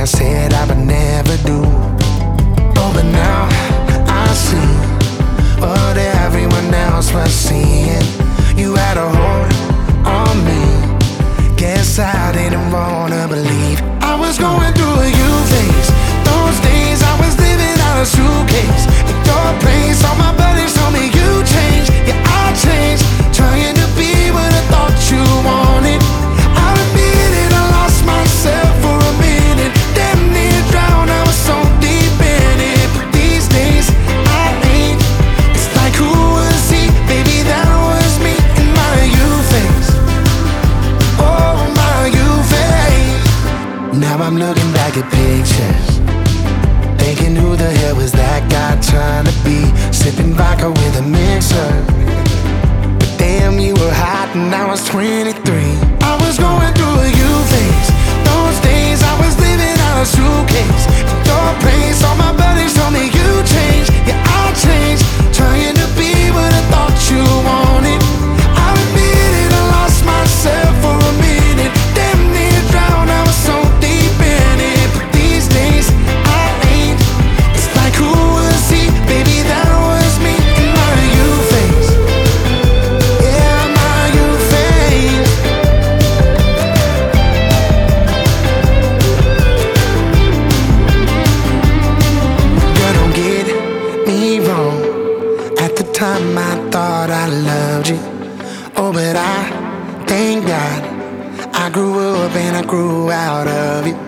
I said I would never do. Oh, but now I see what everyone else was seeing. You had a hold on me. Guess I didn't wanna believe I was going through a you phase. Those days I was living out a suitcase. In your place, all my buddies told me you changed. Yeah, I changed, trying to be what I thought you wanted. I admit it, I lost myself for a minute. Damn near drowned, I was so deep in it. But these days I ain't. It's like who was he? Baby, that was me in my youth phase. Oh, my youth phase. Now I'm looking back at pictures, thinking who the hell was that guy trying to be? Sipping vodka with a mixer. But damn, you were hot and I was 23. I was going through a you phase. Those days I was living out a suitcase. In your place, all my buddies told me you changed. Yeah, I changed, trying to be what I thought you wanted. I admit it, I lost myself for a minute. Damn near drowned, I was so deep in it. But these days I ain't. It's like who was he? Baby, that was me in my youth phase. Yeah, my youth phase. Girl, don't get me wrong. At the time I thought I loved you. Oh, but I thank God I grew up and I grew out of it.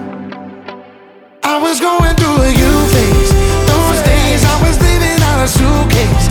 I was going through a you phase. Those days I was living out a suitcase.